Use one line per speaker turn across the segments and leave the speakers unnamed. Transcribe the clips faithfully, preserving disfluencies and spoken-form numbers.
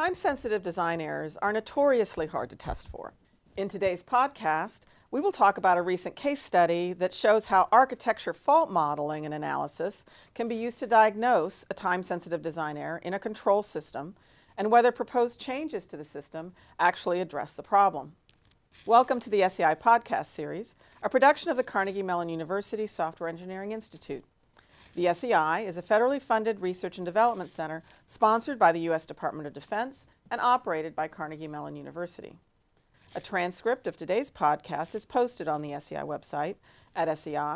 Time-sensitive design errors are notoriously hard to test for. In today's podcast, we will talk about a recent case study that shows how architecture fault modeling and analysis can be used to diagnose a time-sensitive design error in a control system and whether proposed changes to the system actually address the problem. Welcome to the S E I podcast series, a production of the Carnegie Mellon University Software Engineering Institute. The S E I is a federally funded research and development center sponsored by the U S Department of Defense and operated by Carnegie Mellon University. A transcript of today's podcast is posted on the S E I website at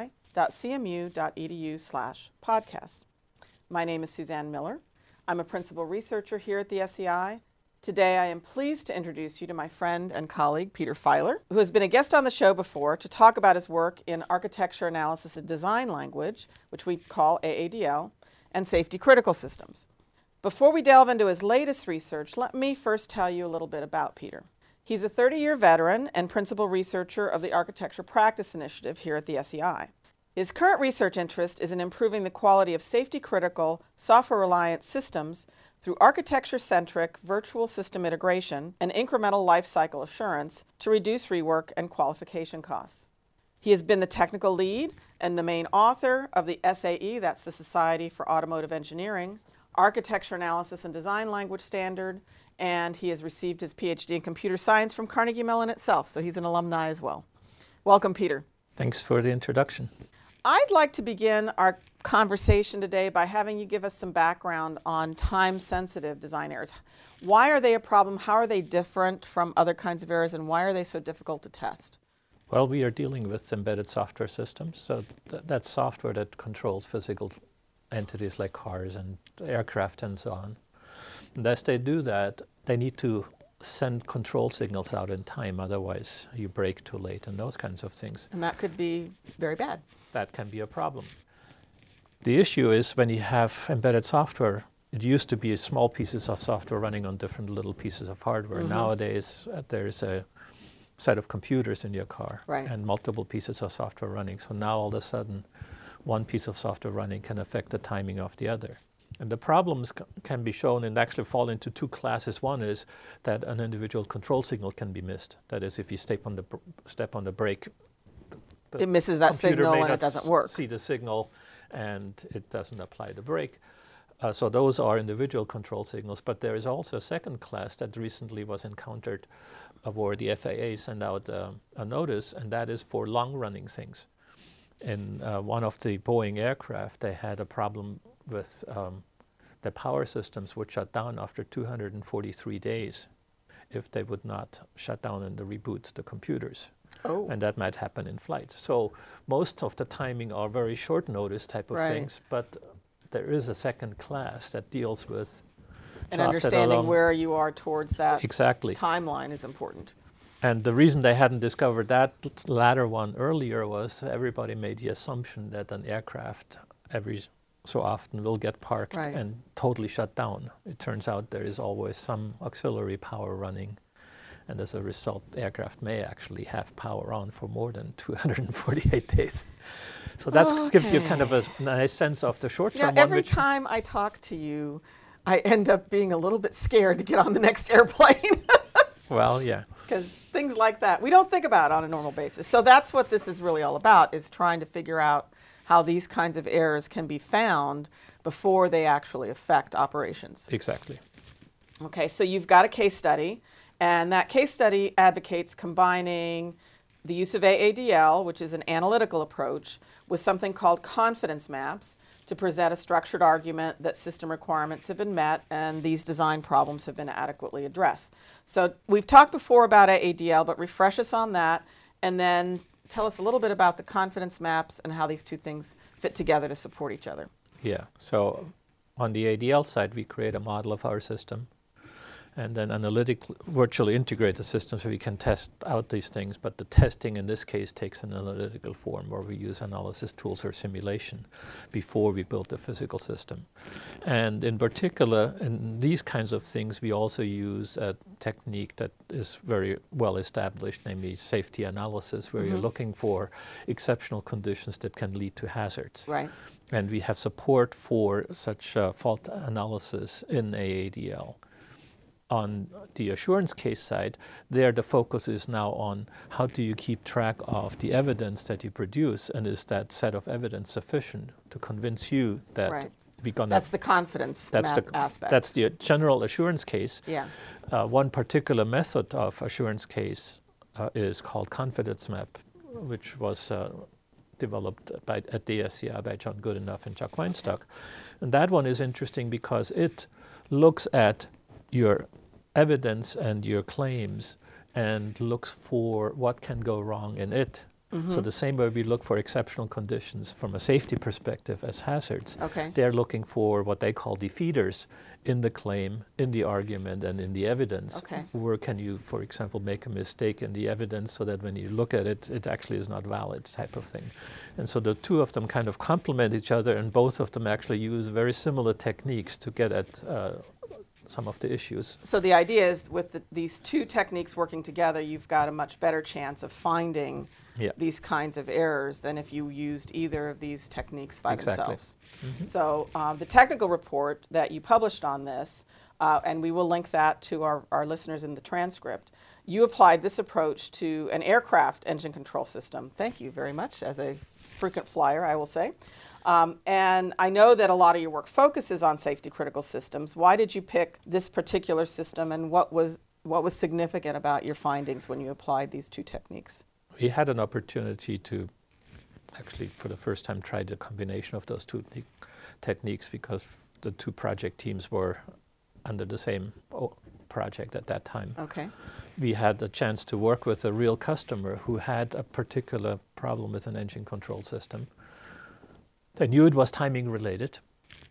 sei.cmu.edu slash podcast. My name is Suzanne Miller. I'm a principal researcher here at the S E I. Today I am pleased to introduce you to my friend and colleague Peter Filer, who has been a guest on the show before to talk about his work in architecture analysis and design language, which we call A A D L, and safety critical systems. Before we delve into his latest research, let me first tell you a little bit about Peter. He's a thirty-year veteran and principal researcher of the Architecture Practice Initiative here at the S E I. His current research interest is in improving the quality of safety-critical, software-reliant systems through architecture-centric virtual system integration and incremental lifecycle assurance to reduce rework and qualification costs. He has been the technical lead and the main author of the S A E, that's the Society for Automotive Engineering, Architecture Analysis and Design Language Standard, and he has received his P H D in computer science from Carnegie Mellon itself, so he's an alumni as well. Welcome, Peter.
Thanks for the introduction.
I'd like to begin our conversation today by having you give us some background on time-sensitive design errors. Why are they a problem? How are they different from other kinds of errors, and why are they so difficult to test?
Well, we are dealing with embedded software systems, so th that's software that controls physical entities like cars and aircraft and so on. And as they do that, they need to send control signals out in time, otherwise you brake too late and those kinds of things.
And that could be very bad.
That can be a problem. The issue is when you have embedded software, it used to be small pieces of software running on different little pieces of hardware. Mm-hmm. Nowadays, uh, there's a set of computers in your car,
right,
and multiple pieces of software running. So now all of a sudden, one piece of software running can affect the timing of the other. And the problems c can be shown and actually fall into two classes. One is that an individual control signal can be missed. That is, if you step on the, step on the brake, the
it misses that signal and it doesn't work.
See the signal and it doesn't apply the brake. Uh, so those are individual control signals, but there is also a second class that recently was encountered uh, where the F A A sent out uh, a notice, and that is for long-running things. In uh, one of the Boeing aircraft, they had a problem with um, the power systems would shut down after two hundred forty-three days if they would not shut down and reboot the computers.
Oh.
And that might happen in flight. So most of the timing are very short notice type of
right.
things, but there is a second class that deals with
and understanding where you are towards that
exactly.
timeline is important.
And the reason they hadn't discovered that latter one earlier was everybody made the assumption that an aircraft every so often will get parked
right.
and totally shut down. It turns out there is always some auxiliary power running, and as a result, the aircraft may actually have power on for more than two hundred forty-eight days. So that okay. gives you kind of a nice sense of the short-term
one. Every time I talk to you, I end up being a little bit scared to get on the next airplane.
Well, yeah.
Because things like that, we don't think about on a normal basis. So that's what this is really all about, is trying to figure out how these kinds of errors can be found before they actually affect operations.
Exactly.
Okay, so you've got a case study, and that case study advocates combining the use of A A D L, which is an analytical approach, with something called confidence maps to present a structured argument that system requirements have been met and these design problems have been adequately addressed. So we've talked before about A A D L, but refresh us on that, and then tell us a little bit about the confidence maps and how these two things fit together to support each other.
Yeah, so on the A D L side, we create a model of our system and then analytically virtually integrate the system so we can test out these things. But the testing in this case takes an analytical form where we use analysis tools or simulation before we build the physical system. And in particular, in these kinds of things, we also use a technique that is very well established, namely safety analysis, where mm-hmm. you're looking for exceptional conditions that can lead to hazards.
Right.
And we have support for such uh, fault analysis in A A D L. on the assurance case side, there the focus is now on how do you keep track of the evidence that you produce, and is that set of evidence sufficient to convince you that
Right.
we're gonna...
That's the confidence
that's
map
the,
aspect.
That's the general assurance case.
Yeah.
Uh, one particular method of assurance case uh, is called confidence map, which was uh, developed by, at the S C I by John Goodenough and Chuck Weinstock. Okay. And that one is interesting because it looks at your evidence and your claims and looks for what can go wrong in it. Mm-hmm. So the same way we look for exceptional conditions from a safety perspective as hazards,
okay.
they're looking for what they call defeaters in the claim, in the argument, and in the evidence.
Okay.
Where can you, for example, make a mistake in the evidence so that when you look at it, it actually is not valid, type of thing. And so the two of them kind of complement each other, and both of them actually use very similar techniques to get at uh, some of the issues.
So the idea is with the, these two techniques working together, you've got a much better chance of finding yeah. these kinds of errors than if you used either of these techniques by
exactly.
themselves.
Mm-hmm.
So um, the technical report that you published on this, uh, and we will link that to our, our listeners in the transcript, you applied this approach to an aircraft engine control system. Thank you very much, as a frequent flyer, I will say. Um, and I know that a lot of your work focuses on safety critical systems. Why did you pick this particular system, and what was, what was significant about your findings when you applied these two techniques?
We had an opportunity to actually, for the first time, try the combination of those two te techniques because the two project teams were under the same project at that time.
Okay.
We had the chance to work with a real customer who had a particular problem with an engine control system. They knew it was timing related.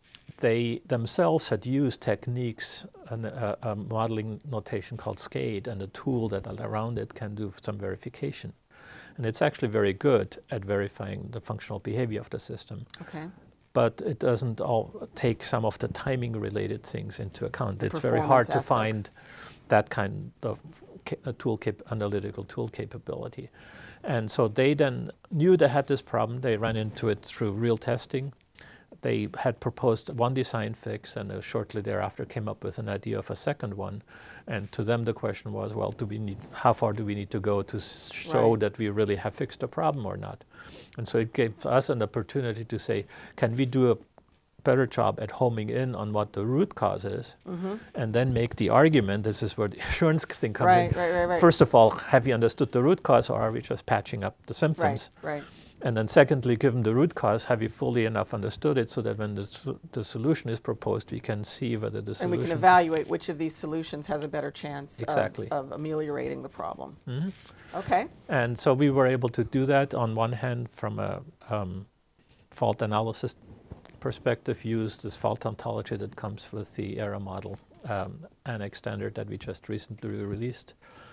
They themselves had used techniques, and a, a modeling notation called SCADE, and a tool that around it can do some verification. And it's actually very good at verifying the functional behavior of the system.
Okay.
But it doesn't all take some of the timing related things into account.
The
it's very hard
aspects.
to find that kind of a tool cap analytical tool capability. And so they then knew they had this problem. They ran into it through real testing. They had proposed one design fix, and uh, shortly thereafter came up with an idea of a second one. And to them the question was, well, do we need, how far do we need to go to show
right.
that we really have fixed the problem or not? And so it gave us an opportunity to say, can we do a better job at homing in on what the root cause is, mm-hmm. and then make the argument, this is where the assurance thing comes
right,
in.
Right, right, right.
First of all, have you understood the root cause, or are we just patching up the symptoms?
Right, right.
And then secondly, given the root cause, have you fully enough understood it so that when the, so the solution is proposed, we can see whether the solution...
And we can evaluate which of these solutions has a better chance
exactly.
of, of ameliorating the problem.
Mm-hmm.
Okay.
And so we were able to do that on one hand from a um, fault analysis perspective, use this fault ontology that comes with the error model um, annex standard that we just recently released.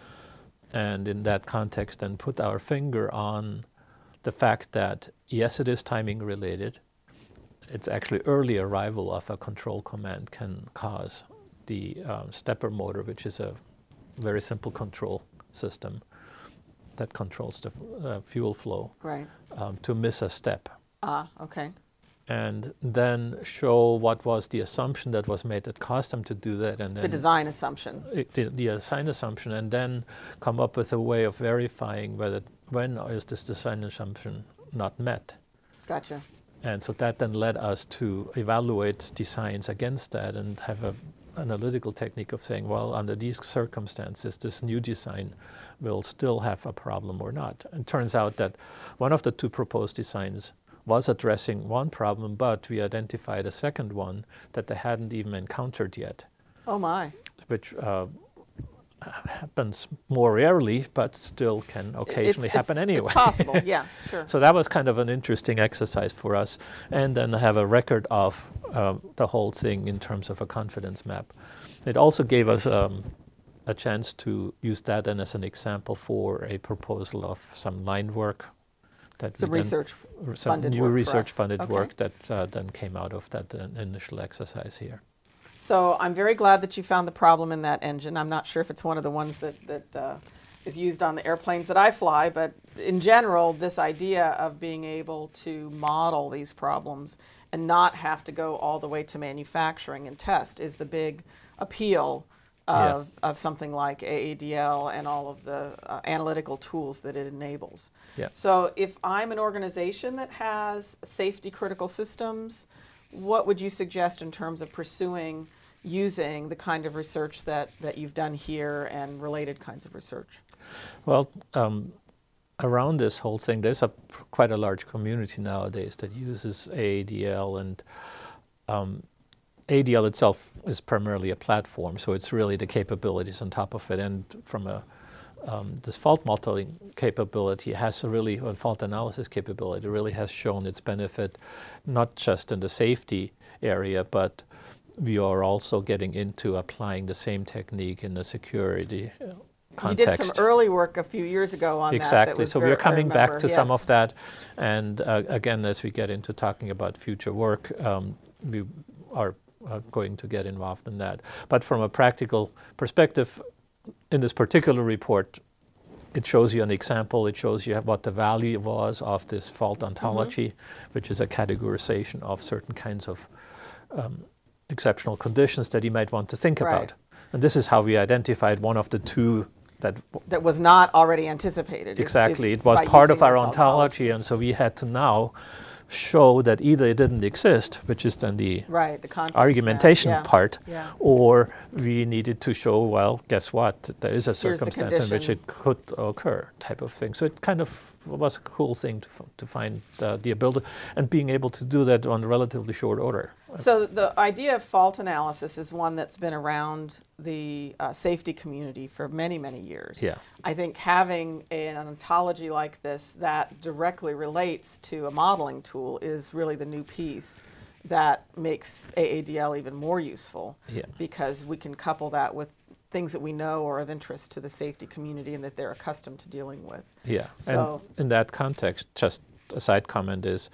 And in that context, then put our finger on the fact that, yes, it is timing related. It's actually early arrival of a control command can cause the um, stepper motor, which is a very simple control system that controls the uh, fuel flow,
right.
um, to miss a step.
Ah, okay.
And then show what was the assumption that was made that caused them to do that, and then
the design assumption.
It, the, the design assumption, and then come up with a way of verifying whether when is this design assumption not met.
Gotcha.
And so that then led us to evaluate designs against that and have an analytical technique of saying, well, under these circumstances, this new design will still have a problem or not. And it turns out that one of the two proposed designs was addressing one problem, but we identified a second one that they hadn't even encountered yet.
Oh my.
Which uh, happens more rarely, but still can occasionally
it's,
happen
it's,
anyway.
It's possible, yeah, sure.
So that was kind of an interesting exercise for us, and then have a record of uh, the whole thing in terms of a confidence map. It also gave us um, a chance to use that then as an example for a proposal of some line work. That
some research
some
funded
new
work
research
for us.
funded
Okay.
work that uh, then came out of that uh, initial exercise here.
So I'm very glad that you found the problem in that engine. I'm not sure if it's one of the ones that, that uh, is used on the airplanes that I fly, but in general, this idea of being able to model these problems and not have to go all the way to manufacturing and test is the big appeal of, yeah. of something like A A D L and all of the uh, analytical tools that it enables.
Yeah.
So if I'm an organization that has safety critical systems, what would you suggest in terms of pursuing using the kind of research that, that you've done here and related kinds of research?
Well, um, around this whole thing, there's a quite a large community nowadays that uses A A D L, and um, A A D L itself is primarily a platform, so it's really the capabilities on top of it. And from a um, this fault modeling capability has a really, or fault analysis capability, really has shown its benefit, not just in the safety area, but we are also getting into applying the same technique in the security uh, context.
You did some early work a few years ago on
exactly.
that. Exactly.
So
very,
we're coming back to
yes.
some of that, and uh, again, as we get into talking about future work, um, we are uh, going to get involved in that. But from a practical perspective, in this particular report, it shows you an example. It shows you what the value was of this fault ontology, mm-hmm. which is a categorization of certain kinds of um, exceptional conditions that you might want to think
right.
about. And this is how we identified one of the two that
that was not already anticipated.
Exactly.
Is, is
it was part of our ontology,
ontology,
and so we had to now show that either it didn't exist, which is then the,
right, the
argumentation
yeah.
part,
yeah.
or we needed to show, well, guess what, there is a
Here's
circumstance in which it could occur, type of thing. So it kind of was a cool thing to, f to find uh, the ability, and being able to do that on relatively short order.
So the idea of fault analysis is one that's been around the uh, safety community for many, many years.
Yeah.
I think having an ontology like this that directly relates to a modeling tool is really the new piece that makes A A D L even more useful,
yeah.
because we can couple that with things that we know are of interest to the safety community and that they're accustomed to dealing with.
Yeah,
so
and in that context, just a side comment is,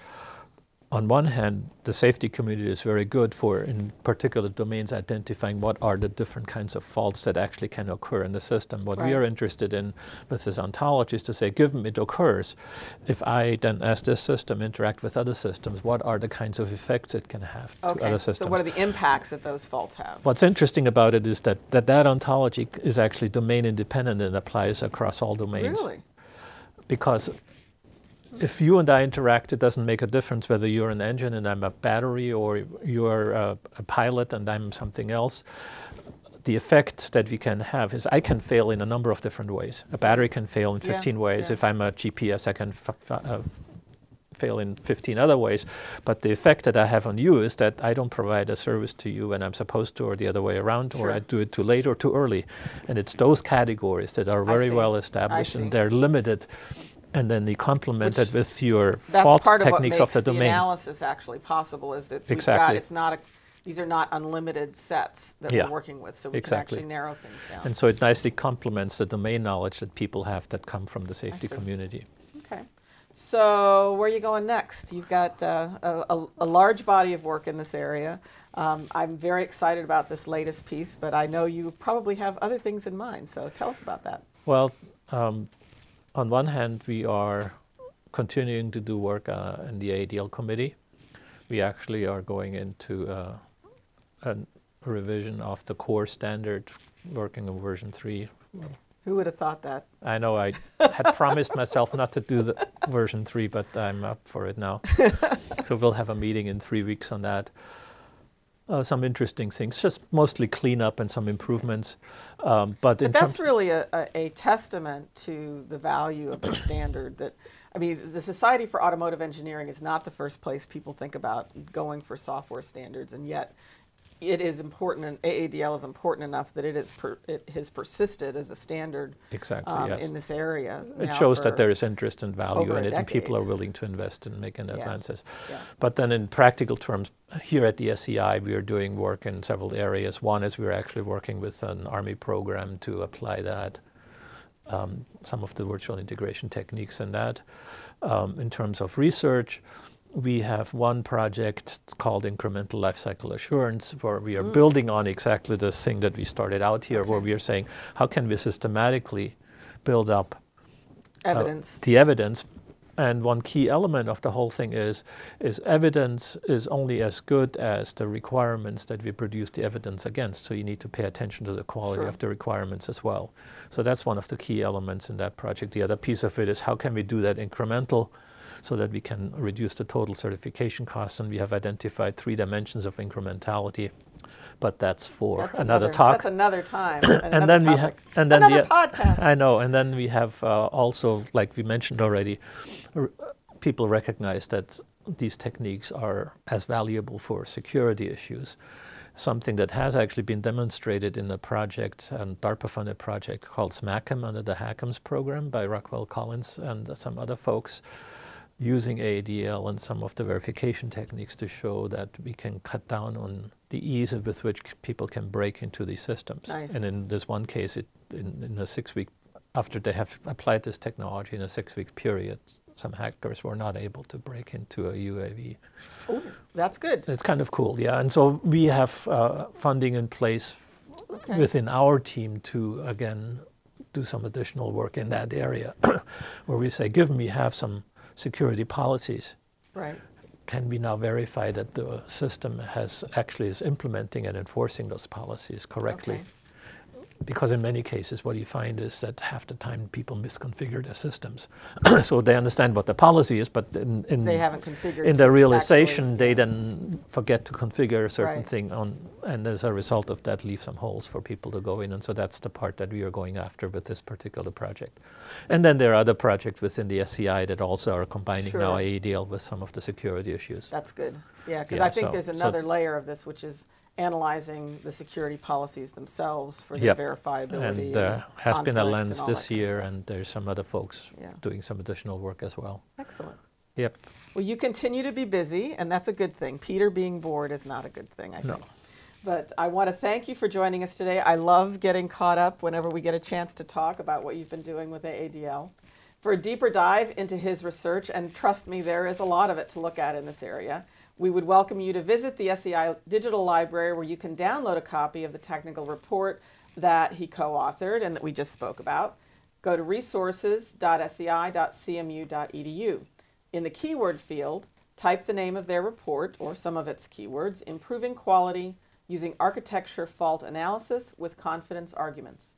on one hand, the safety community is very good for, in particular domains, identifying what are the different kinds of faults that actually can occur in the system. What
right.
we are interested in with this ontology is to say, given it occurs, if I then, as this system, interact with other systems, what are the kinds of effects it can have to
okay.
other systems?
So what are the impacts that those faults have?
What's interesting about it is that that, that ontology is actually domain independent and applies across all domains.
Really?
Because if you and I interact, it doesn't make a difference whether you're an engine and I'm a battery, or you're a, a pilot and I'm something else. The effect that we can have is I can fail in a number of different ways. A battery can fail in fifteen
yeah,
ways.
Yeah.
If I'm a G P S, I can f f uh, fail in fifteen other ways. But the effect that I have on you is that I don't provide a service to you when I'm supposed to, or the other way around,
sure.
or I do it too late or too early. And it's those categories that are very well established, and they're limited. And then you complement it with your fault techniques of the domain. That's part of what makes
the analysis actually possible, is that we've
exactly.
got, it's not a, these are not unlimited sets that
yeah.
we're working with, so we
exactly.
can actually narrow things down.
And so it nicely complements the domain knowledge that people have that come from the safety community.
Okay. So where are you going next? You've got uh, a, a large body of work in this area. Um, I'm very excited about this latest piece, but I know you probably have other things in mind, so tell us about that.
Well, um, on one hand, we are continuing to do work uh, in the A A D L committee. We actually are going into uh, a revision of the core standard, working on version three.
Who would have thought that?
I know I had promised myself not to do the version three, but I'm up for it now. So we'll have a meeting in three weeks on that. Uh, some interesting things, just mostly cleanup and some improvements. Um, but
but that's really a, a, a testament to the value of the standard. That, I mean, the Society for Automotive Engineering is not the first place people think about going for software standards, and yet it is important, and A A D L is important enough that it, is per, it has persisted as a standard
exactly,
um,
yes.
in this area.
It shows that there is interest and value in it,
decade.
and people are willing to invest in making
yeah.
advances.
Yeah.
But then in practical terms, here at the S E I, we are doing work in several areas. One is we're actually working with an Army program to apply that, um, some of the virtual integration techniques in that. Um, in terms of research, we have one project called Incremental Lifecycle Assurance, where we are mm. building on exactly this thing that we started out here, okay. where we are saying, how can we systematically build up
evidence.
Uh, the evidence And one key element of the whole thing is, is evidence is only as good as the requirements that we produce the evidence against. So you need to pay attention to the quality
Sure.
of the requirements as well. So that's one of the key elements in that project. The other piece of it is how can we do that incremental so that we can reduce the total certification costs. And we have identified three dimensions of incrementality. But that's for
That's
another,
another
talk.
That's another time. Another
and then
topic.
we have, and then
another
the,
podcast.
I know, and then we have uh, also, like we mentioned already, r people recognize that these techniques are as valuable for security issues. Something that has actually been demonstrated in a project, a DARPA-funded project called SMACM under the HACMS program by Rockwell Collins and some other folks, using A A D L and some of the verification techniques to show that we can cut down on the ease with which people can break into these systems.
Nice.
And in this one case, it, in, in a six-week, after they have applied this technology in a six-week period, some hackers were not able to break into a U A V.
Ooh, that's good.
It's kind of cool, yeah. And so we have uh, funding in place
Okay.
within our team to, again, do some additional work in that area, where we say, given we have some security policies,
Right.
can we now verify that the system has actually is implementing and enforcing those policies correctly?
Okay.
Because in many cases what you find is that half the time people misconfigure their systems. So they understand what the policy is, but in, in,
They haven't configured
in
to
their realization
actually-
they
yeah.
then forget to configure a certain
Right.
thing on, and as a result of that leave some holes for people to go in, and so that's the part that we are going after with this particular project. And then there are other projects within the S C I that also are combining now
Sure.
A A D L with some of the security issues.
That's good. Yeah, because
Yeah,
I think
so-
there's
so-
another layer of this, which is analyzing the security policies themselves for their
Yep.
verifiability.
And there has been a
conflict
lens
and all that
this
kind of
year,
stuff.
and there's some other folks
Yeah.
doing some additional work as well.
Excellent.
Yep.
Well, you continue to be busy, and that's a good thing. Peter being bored is not a good thing, I
No.
think. But I want to thank you for joining us today. I love getting caught up whenever we get a chance to talk about what you've been doing with A A D L. For a deeper dive into his research, and trust me, there is a lot of it to look at in this area, we would welcome you to visit the S E I Digital Library, where you can download a copy of the technical report that he co-authored and that we just spoke about. Go to resources dot S E I dot C M U dot E D U. In the keyword field, type the name of their report or some of its keywords, Improving Quality Using Architecture Fault Analysis with Confidence Arguments.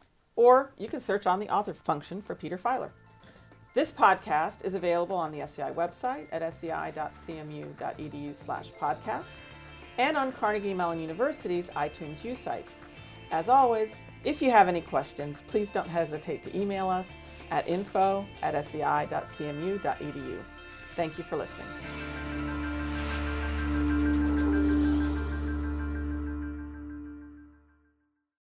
Or you can search on the author function for Peter Filer. This podcast is available on the S E I website at S E I dot C M U dot E D U slash podcasts and on Carnegie Mellon University's iTunes U site. As always, if you have any questions, please don't hesitate to email us at info at S E I dot C M U dot E D U. Thank you for listening.